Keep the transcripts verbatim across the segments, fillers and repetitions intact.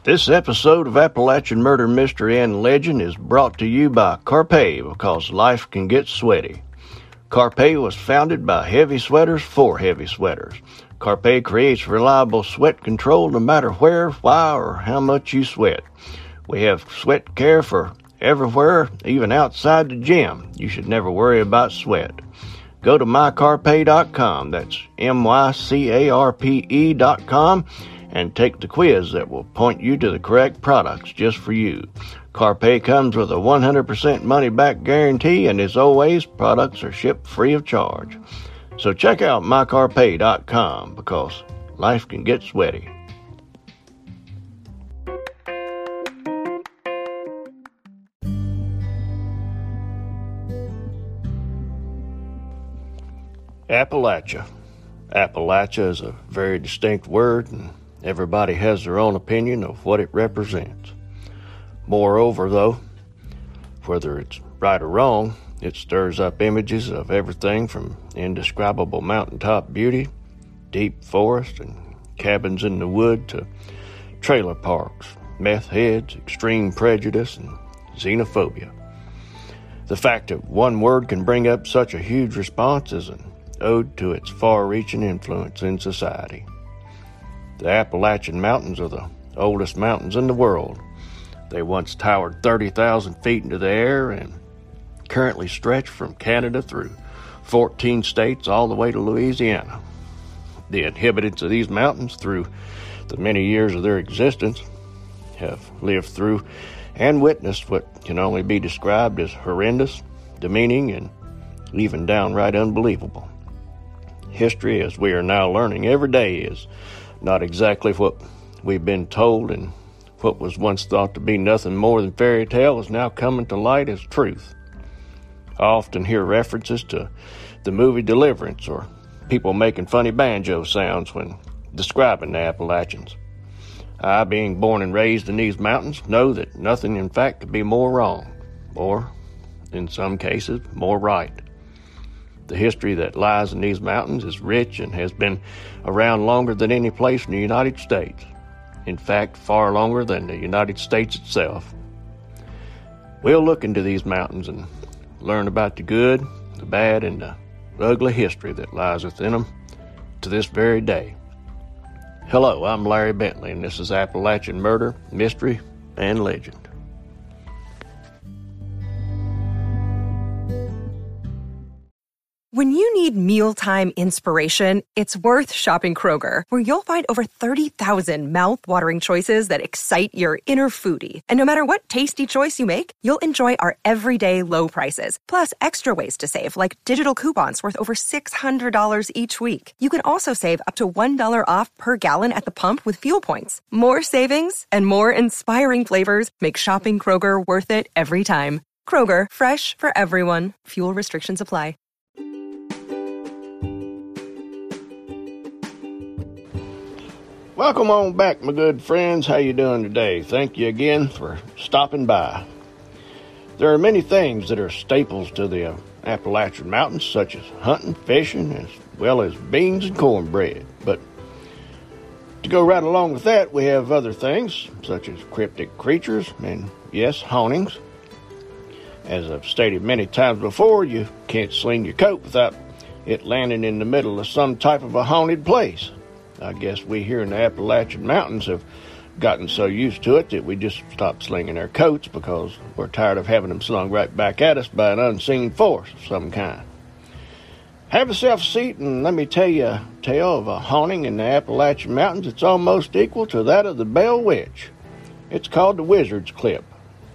This episode of Appalachian Murder, Mystery, and Legend is brought to you by Carpe, because life can get sweaty. Carpe was founded by heavy sweaters for heavy sweaters. Carpe creates reliable sweat control no matter where, why, or how much you sweat. We have sweat care for everywhere, even outside the gym. You should never worry about sweat. Go to my carpe dot com, that's M Y C A R P E dot com, and take the quiz that will point you to the correct products just for you. Carpe comes with a one hundred percent money-back guarantee, and as always, products are shipped free of charge. So check out my carpe dot com, because life can get sweaty. Appalachia. Appalachia is a very distinct word, and everybody has their own opinion of what it represents. Moreover, though, whether it's right or wrong, it stirs up images of everything from indescribable mountaintop beauty, deep forest, and cabins in the wood to trailer parks, meth heads, extreme prejudice, and xenophobia. The fact that one word can bring up such a huge response is an ode to its far-reaching influence in society. The Appalachian Mountains are the oldest mountains in the world. They once towered thirty thousand feet into the air and currently stretch from Canada through fourteen states all the way to Louisiana. The inhabitants of these mountains, through the many years of their existence, have lived through and witnessed what can only be described as horrendous, demeaning, and even downright unbelievable. History, as we are now learning every day, is not exactly what we've been told, and what was once thought to be nothing more than fairy tale is now coming to light as truth. I often hear references to the movie Deliverance, or people making funny banjo sounds when describing the Appalachians. I, being born and raised in these mountains, know that nothing in fact could be more wrong, or, in some cases, more right. The history that lies in these mountains is rich and has been around longer than any place in the United States. In fact, far longer than the United States itself. We'll look into these mountains and learn about the good, the bad, and the ugly history that lies within them to this very day. Hello, I'm Larry Bentley, and this is Appalachian Murder, Mystery, and Legend. When you need mealtime inspiration, it's worth shopping Kroger, where you'll find over thirty thousand mouth-watering choices that excite your inner foodie. And no matter what tasty choice you make, you'll enjoy our everyday low prices, plus extra ways to save, like digital coupons worth over six hundred dollars each week. You can also save up to one dollar off per gallon at the pump with fuel points. More savings and more inspiring flavors make shopping Kroger worth it every time. Kroger, fresh for everyone. Fuel restrictions apply. Welcome on back, my good friends. How you doing today? Thank you again for stopping by. There are many things that are staples to the uh, Appalachian Mountains, such as hunting, fishing, as well as beans and cornbread. But to go right along with that, we have other things, such as cryptic creatures and, yes, hauntings. As I've stated many times before, you can't sling your coat without it landing in the middle of some type of a haunted place. I guess we here in the Appalachian Mountains have gotten so used to it that we just stopped slinging our coats because we're tired of having them slung right back at us by an unseen force of some kind. Have yourself a seat and let me tell you a tale of a haunting in the Appalachian Mountains that's almost equal to that of the Bell Witch. It's called the Wizard's Clip.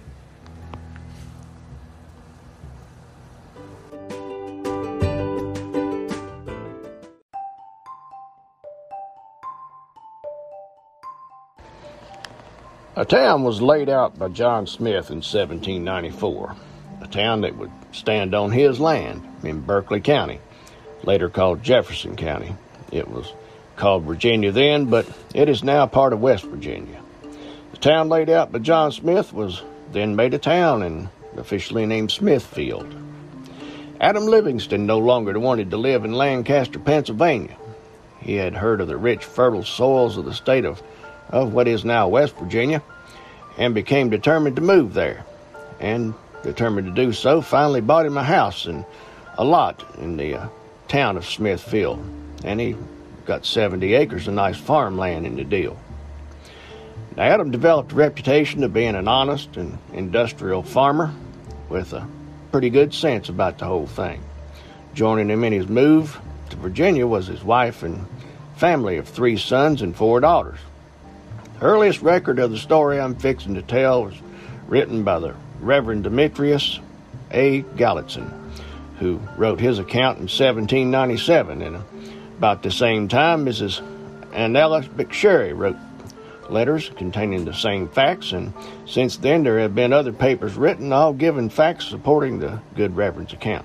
A town was laid out by John Smith in seventeen ninety-four, a town that would stand on his land in Berkeley County, later called Jefferson County. It was called Virginia then, but it is now part of West Virginia. The town laid out by John Smith was then made a town and officially named Smithfield. Adam Livingston no longer wanted to live in Lancaster, Pennsylvania. He had heard of the rich, fertile soils of the state of of what is now West Virginia and became determined to move there. And determined to do so, finally bought him a house and a lot in the uh, town of Smithfield. And he got seventy acres of nice farmland in the deal. Now, Adam developed a reputation of being an honest and industrial farmer with a pretty good sense about the whole thing. Joining him in his move to Virginia was his wife and family of three sons and four daughters. The earliest record of the story I'm fixing to tell was written by the Reverend Demetrius A. Galitzin, who wrote his account in seventeen ninety-seven, and about the same time Missus Annella McSherry wrote letters containing the same facts, and since then there have been other papers written, all giving facts supporting the good Reverend's account.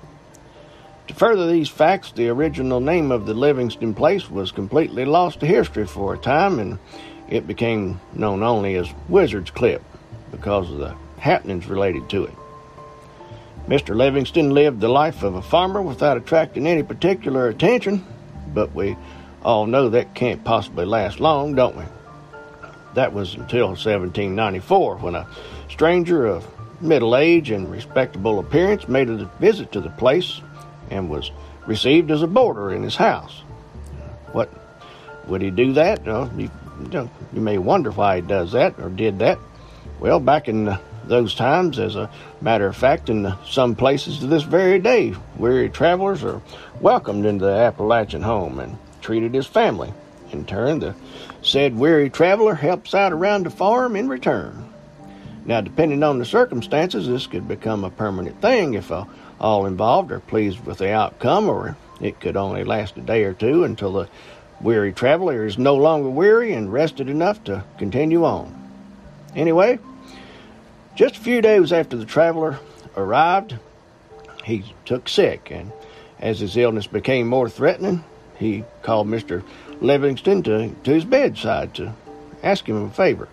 To further these facts, the original name of the Livingston place was completely lost to history for a time, and it became known only as Wizard's Clip because of the happenings related to it. Mister Livingston lived the life of a farmer without attracting any particular attention, but we all know that can't possibly last long, don't we? That was until seventeen ninety-four, when a stranger of middle age and respectable appearance made a visit to the place and was received as a boarder in his house. What would he do that? Well, you, you may wonder why he does that or did that. Well, back in those times, as a matter of fact, in some places to this very day, weary travelers are welcomed into the Appalachian home and treated as family. In turn, the said weary traveler helps out around the farm in return. Now, depending on the circumstances, this could become a permanent thing if uh, all involved are pleased with the outcome, or it could only last a day or two until the weary traveler is no longer weary and rested enough to continue on. Anyway, just a few days after the traveler arrived, he took sick, and as his illness became more threatening, he called Mister Livingston to, to his bedside to ask him a favor.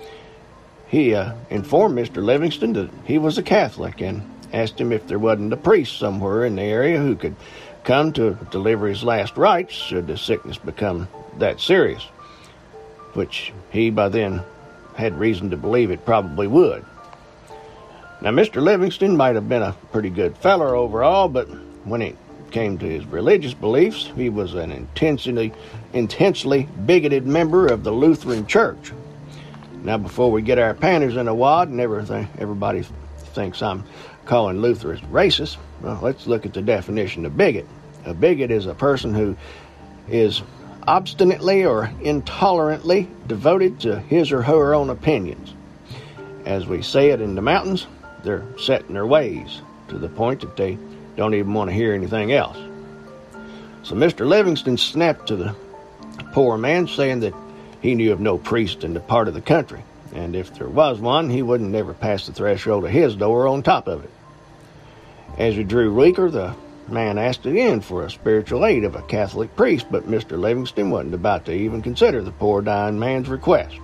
He uh, informed Mister Livingston that he was a Catholic and asked him if there wasn't a priest somewhere in the area who could come to deliver his last rites should the sickness become that serious, which he by then had reason to believe it probably would. Now, Mister Livingston might have been a pretty good feller overall, but when it came to his religious beliefs, he was an intensely, intensely bigoted member of the Lutheran Church. Now, before we get our panties in a wad and everything, everybody thinks I'm calling Lutherans racist, well, let's look at the definition of bigot. A bigot is a person who is obstinately or intolerantly devoted to his or her own opinions. As we say it in the mountains, they're set in their ways to the point that they don't even want to hear anything else. So Mister Livingston snapped to the poor man, saying that he knew of no priest in the part of the country, and if there was one, he wouldn't never pass the threshold of his door on top of it. As he drew weaker, the man asked again for a spiritual aid of a Catholic priest, but Mister Livingston wasn't about to even consider the poor dying man's request.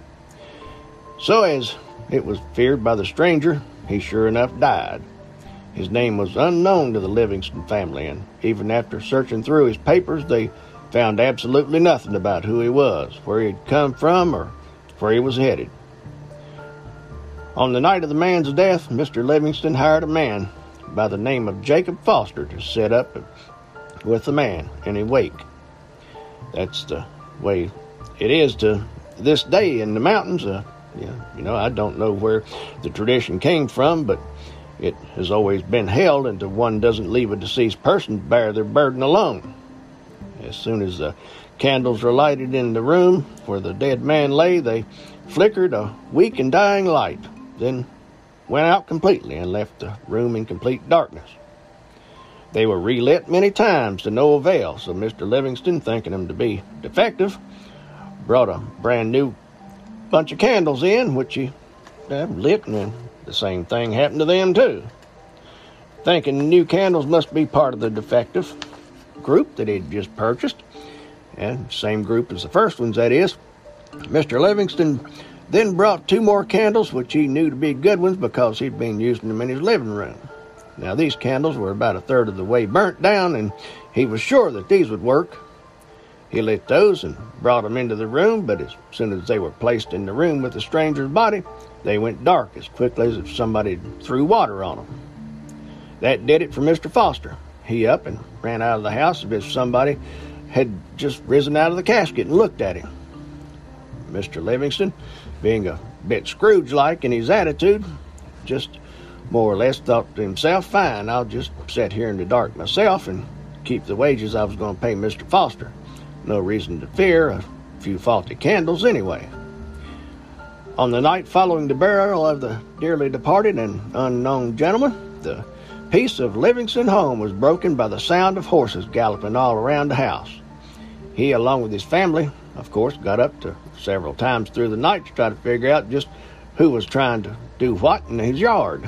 So, as it was feared by the stranger, he sure enough died. His name was unknown to the Livingston family, and even after searching through his papers, they found absolutely nothing about who he was, where he had come from, or where he was headed. On the night of the man's death, Mister Livingston hired a man by the name of Jacob Foster to set up with the man in a wake. That's the way it is to this day in the mountains. Uh, yeah, you know, I don't know where the tradition came from, but it has always been held until one doesn't leave a deceased person to bear their burden alone. As soon as the candles were lighted in the room where the dead man lay, they flickered a weak and dying light, then went out completely and left the room in complete darkness. They were relit many times to no avail, so Mister Livingston, thinking them to be defective, brought a brand new bunch of candles in, which he uh, lit, and then the same thing happened to them too. Thinking the new candles must be part of the defective group that he'd just purchased, and same group as the first ones, that is, Mister Livingston then brought two more candles, which he knew to be good ones because he'd been using them in his living room. Now, these candles were about a third of the way burnt down, and he was sure that these would work. He lit those and brought them into the room, but as soon as they were placed in the room with the stranger's body, they went dark as quickly as if somebody threw water on them. That did it for Mister Foster. He up and ran out of the house as if somebody had just risen out of the casket and looked at him. Mister Livingston, being a bit Scrooge-like in his attitude, just more or less thought to himself, fine, I'll just sit here in the dark myself and keep the wages I was going to pay Mister Foster. No reason to fear a few faulty candles anyway. On the night following the burial of the dearly departed and unknown gentleman, the peace of Livingston home was broken by the sound of horses galloping all around the house. He, along with his family, of course, got up to several times through the night to try to figure out just who was trying to do what in his yard.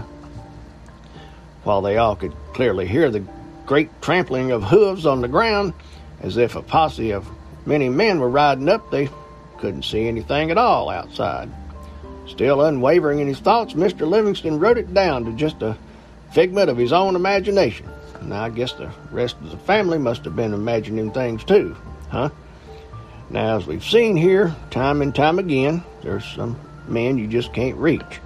While they all could clearly hear the great trampling of hooves on the ground, as if a posse of many men were riding up, they couldn't see anything at all outside. Still unwavering in his thoughts, Mister Livingston wrote it down to just a figment of his own imagination. And I guess the rest of the family must have been imagining things too, huh? Now, as we've seen here, time and time again, there's some men you just can't reach.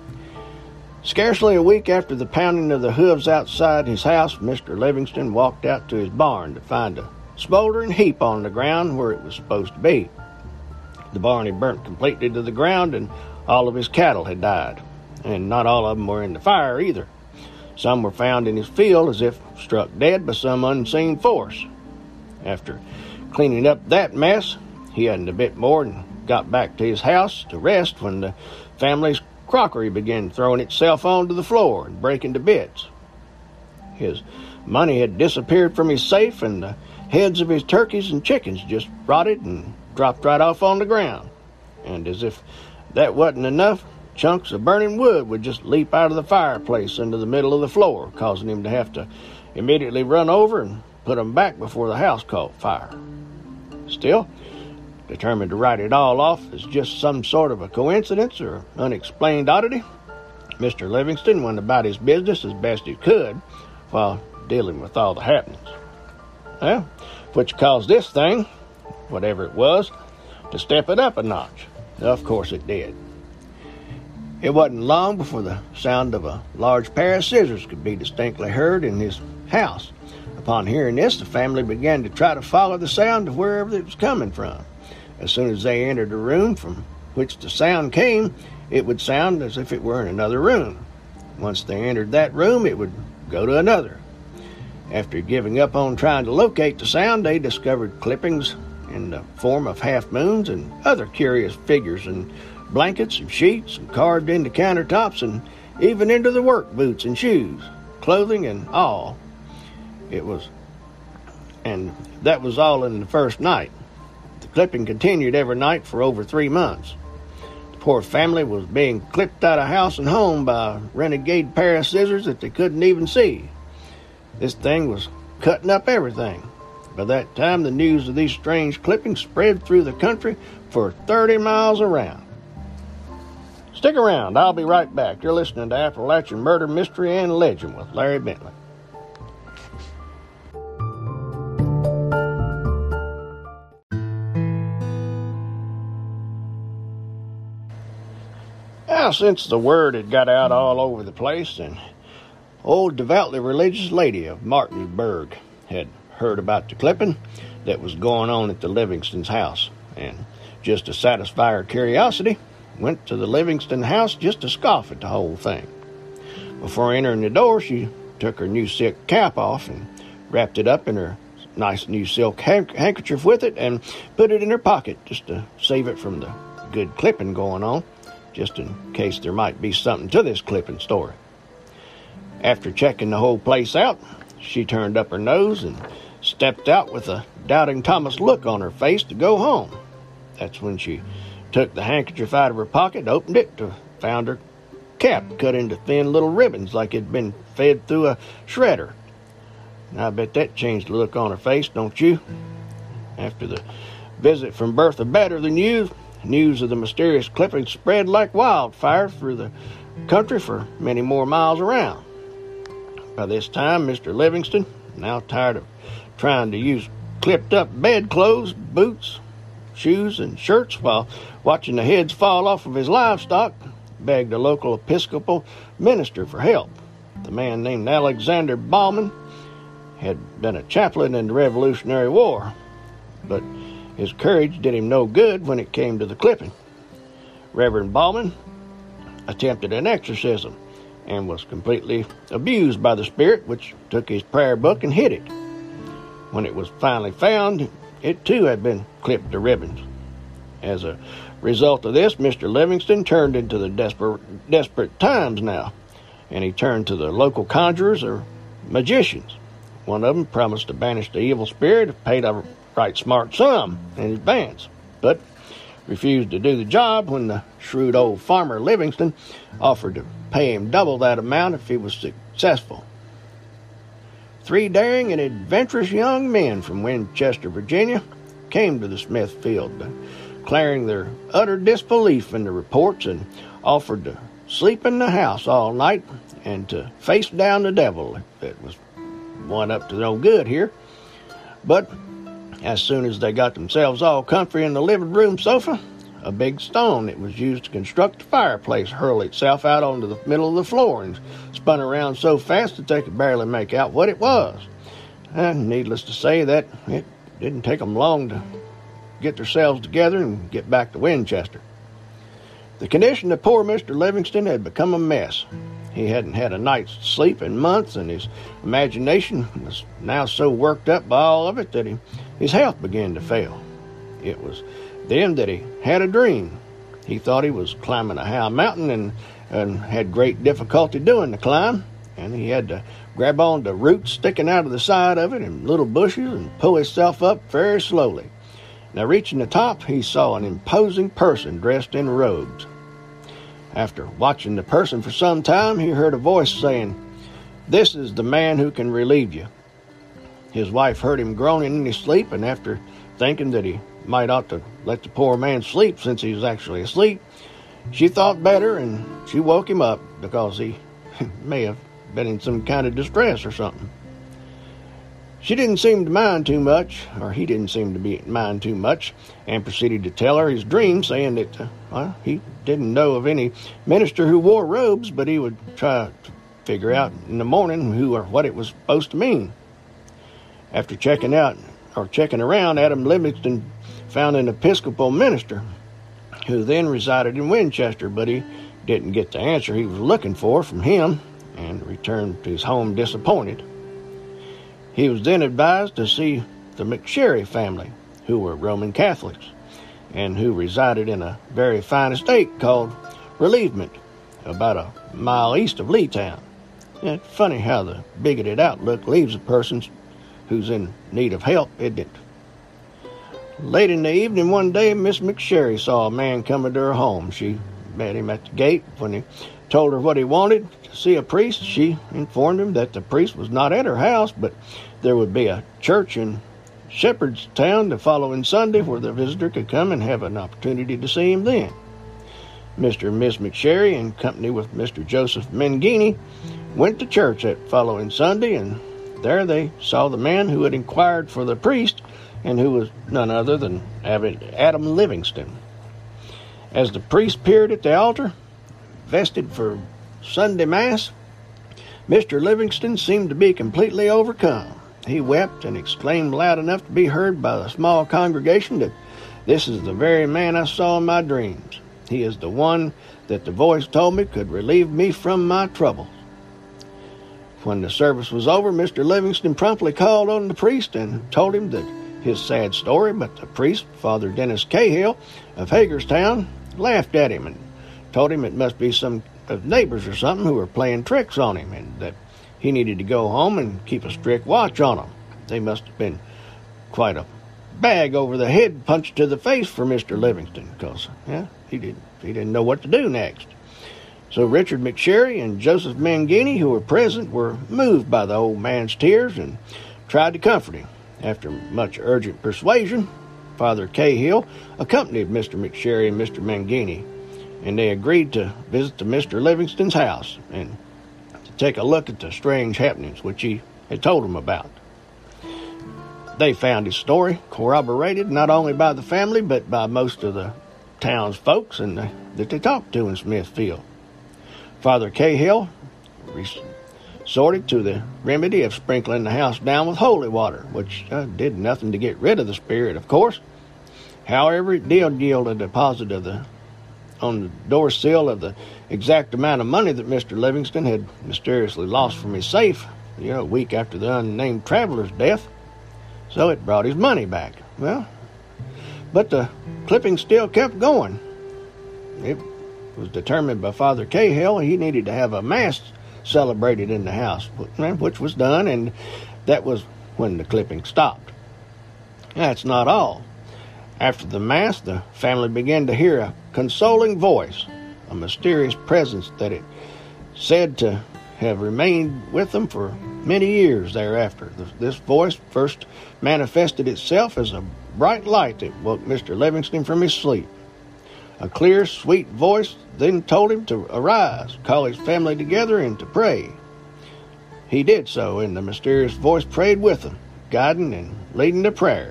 Scarcely a week after the pounding of the hooves outside his house, Mister Livingston walked out to his barn to find a smoldering heap on the ground where it was supposed to be. The barn had burnt completely to the ground, and all of his cattle had died. And not all of them were in the fire either. Some were found in his field as if struck dead by some unseen force. After cleaning up that mess, he hadn't a bit more and got back to his house to rest when the family's crockery began throwing itself onto the floor and breaking to bits. His money had disappeared from his safe, and the heads of his turkeys and chickens just rotted and dropped right off on the ground. And as if that wasn't enough, chunks of burning wood would just leap out of the fireplace into the middle of the floor, causing him to have to immediately run over and put them back before the house caught fire. Still, determined to write it all off as just some sort of a coincidence or unexplained oddity, Mister Livingston went about his business as best he could while dealing with all the happenings. Well, which caused this thing, whatever it was, to step it up a notch. Of course it did. It wasn't long before the sound of a large pair of scissors could be distinctly heard in his house. Upon hearing this, the family began to try to follow the sound of wherever it was coming from. As soon as they entered the room from which the sound came, it would sound as if it were in another room. Once they entered that room, it would go to another. After giving up on trying to locate the sound, they discovered clippings in the form of half-moons and other curious figures and blankets and sheets and carved into countertops and even into the work boots and shoes, clothing and all. It was, and that was all in the first night. The clipping continued every night for over three months. The poor family was being clipped out of house and home by a renegade pair of scissors that they couldn't even see. This thing was cutting up everything. By that time, the news of these strange clippings spread through the country for thirty miles around. Stick around. I'll be right back. You're listening to Appalachian Murder, Mystery, and Legend with Larry Bentley. Now, since the word had got out all over the place, an old devoutly religious lady of Martinsburg had heard about the clipping that was going on at the Livingston's house, and just to satisfy her curiosity, went to the Livingston house just to scoff at the whole thing. Before entering the door, she took her new silk cap off and wrapped it up in her nice new silk hand- handkerchief with it and put it in her pocket just to save it from the good clipping going on, just in case there might be something to this clipping story. After checking the whole place out, she turned up her nose and stepped out with a doubting Thomas look on her face to go home. That's when she took the handkerchief out of her pocket, opened it, to found her cap cut into thin little ribbons like it'd been fed through a shredder. And I bet that changed the look on her face, don't you? After the visit from Bertha Better Than You, news of the mysterious clipping spread like wildfire through the country for many more miles around. By this time, Mister Livingston, now tired of trying to use clipped up bedclothes, boots, shoes, and shirts while watching the heads fall off of his livestock, begged a local Episcopal minister for help. The man named Alexander Bauman had been a chaplain in the Revolutionary War, but his courage did him no good when it came to the clipping. Reverend Bauman attempted an exorcism and was completely abused by the spirit, which took his prayer book and hid it. When it was finally found, it too had been clipped to ribbons. As a result of this, Mister Livingston turned into the desperate, desperate times now, and he turned to the local conjurers or magicians. One of them promised to banish the evil spirit if paid a right smart sum in advance, but refused to do the job when the shrewd old farmer Livingston offered to pay him double that amount if he was successful. Three daring and adventurous young men from Winchester, Virginia, came to the Smithfield, declaring their utter disbelief in the reports and offered to sleep in the house all night and to face down the devil if it was one up to no good here. But as soon as they got themselves all comfy in the living room sofa, a big stone that was used to construct the fireplace hurled itself out onto the middle of the floor and spun around so fast that they could barely make out what it was. And needless to say that it didn't take them long to get themselves together and get back to Winchester. The condition of poor Mister Livingston had become a mess. He hadn't had a night's sleep in months, and his imagination was now so worked up by all of it that he, his health began to fail. It was then that he had a dream. He thought he was climbing a high mountain and, and had great difficulty doing the climb, and he had to grab on to roots sticking out of the side of it and little bushes and pull himself up very slowly. Now, reaching the top, he saw an imposing person dressed in robes. After watching the person for some time, he heard a voice saying, "This is the man who can relieve you." His wife heard him groaning in his sleep, and after thinking that he might ought to let the poor man sleep since he was actually asleep, she thought better, and she woke him up because he may have been in some kind of distress or something. She didn't seem to mind too much, or he didn't seem to be mind too much, and proceeded to tell her his dream, saying that uh, well, he didn't know of any minister who wore robes, but he would try to figure out in the morning who or what it was supposed to mean. After checking out or checking around, Adam Livingston found an Episcopal minister who then resided in Winchester, but he didn't get the answer he was looking for from him and returned to his home disappointed. He was then advised to see the McSherry family, who were Roman Catholics, and who resided in a very fine estate called Relievement, about a mile east of Leetown. It's funny how the bigoted outlook leaves a person who's in need of help, isn't it? Late in the evening one day, Miss McSherry saw a man coming to her home. She met him at the gate. When he told her what he wanted, to see a priest, she informed him that the priest was not at her house, but there would be a church in Shepherdstown the following Sunday where the visitor could come and have an opportunity to see him then. Mister and Miss McSherry, in company with Mister Joseph Mangini, went to church that following Sunday, and there they saw the man who had inquired for the priest and who was none other than Adam Livingston. As the priest appeared at the altar, vested for Sunday Mass, Mister Livingston seemed to be completely overcome. He wept and exclaimed loud enough to be heard by the small congregation that this is the very man I saw in my dreams. He is the one that the voice told me could relieve me from my troubles. When the service was over, Mister Livingston promptly called on the priest and told him that his sad story, but the priest, Father Dennis Cahill of Hagerstown, laughed at him and told him it must be some of neighbors or something who were playing tricks on him, and that he needed to go home and keep a strict watch on them. They must have been quite a bag over the head punch to the face for Mister Livingston, because yeah, he didn't he didn't know what to do next. So Richard McSherry and Joseph Mangini, who were present, were moved by the old man's tears and tried to comfort him. After much urgent persuasion, Father Cahill accompanied Mister McSherry and Mister Mangini, and they agreed to visit to Mister Livingston's house and to take a look at the strange happenings which he had told them about. They found his story corroborated not only by the family but by most of the town's folks and the, that they talked to in Smithfield. Father Cahill resorted to the remedy of sprinkling the house down with holy water, which uh, did nothing to get rid of the spirit, of course. However, it did yield a deposit of the on the door sill of the exact amount of money that Mister Livingston had mysteriously lost from his safe, you know, a week after the unnamed traveler's death. So it brought his money back. Well, but the clipping still kept going. It was determined by Father Cahill he needed to have a mass celebrated in the house, which was done, and that was when the clipping stopped. That's not all. After the mass, the family began to hear a consoling voice, a mysterious presence that it said to have remained with them for many years thereafter. This voice first manifested itself as a bright light that woke Mister Livingston from his sleep. A clear, sweet voice then told him to arise, call his family together, and to pray. He did so, and the mysterious voice prayed with him, guiding and leading the prayers.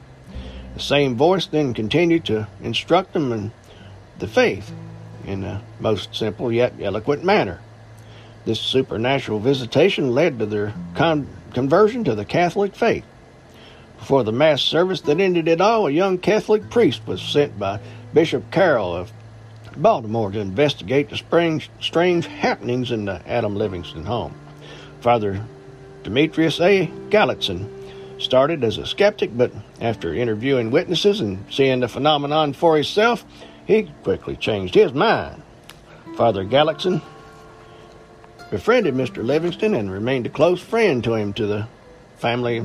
The same voice then continued to instruct them in the faith in a most simple yet eloquent manner. This supernatural visitation led to their con- conversion to the Catholic faith. Before the mass service that ended it all, a young Catholic priest was sent by Bishop Carroll of Baltimore to investigate the strange, strange happenings in the Adam Livingston home. Father Demetrius A. Galitzin started as a skeptic, but after interviewing witnesses and seeing the phenomenon for himself, he quickly changed his mind. Father Galitzin befriended Mister Livingston and remained a close friend to him to the family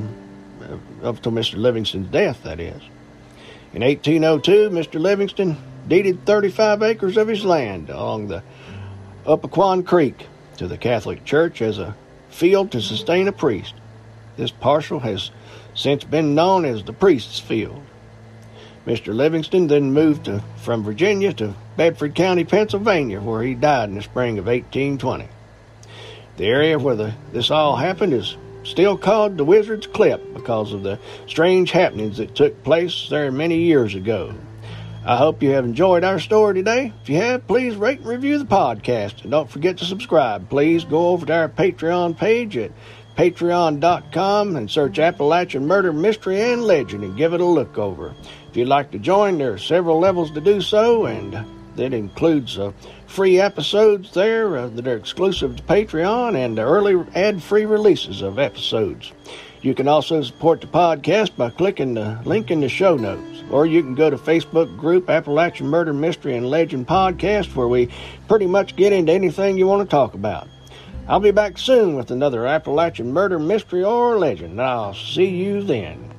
up to Mister Livingston's death, that is. In eighteen oh two, Mister Livingston deeded thirty-five acres of his land along the Upaquan Creek to the Catholic Church as a field to sustain a priest. This parcel has since been known as the Priest's Field. Mister Livingston then moved to, from Virginia to Bedford County, Pennsylvania, where he died in the spring of eighteen twenty. The area where the, this all happened is still called the Wizard's Clip because of the strange happenings that took place there many years ago. I hope you have enjoyed our story today. If you have, please rate and review the podcast. And don't forget to subscribe. Please go over to our Patreon page at patreon dot com and search Appalachian Murder, Mystery, and Legend and give it a look over. If you'd like to join, there are several levels to do so, and that includes uh, free episodes there uh, that are exclusive to Patreon and early ad-free releases of episodes. You can also support the podcast by clicking the link in the show notes, or you can go to Facebook group Appalachian Murder, Mystery, and Legend Podcast, where we pretty much get into anything you want to talk about. I'll be back soon with another Appalachian Murder, Mystery, or Legend. I'll see you then.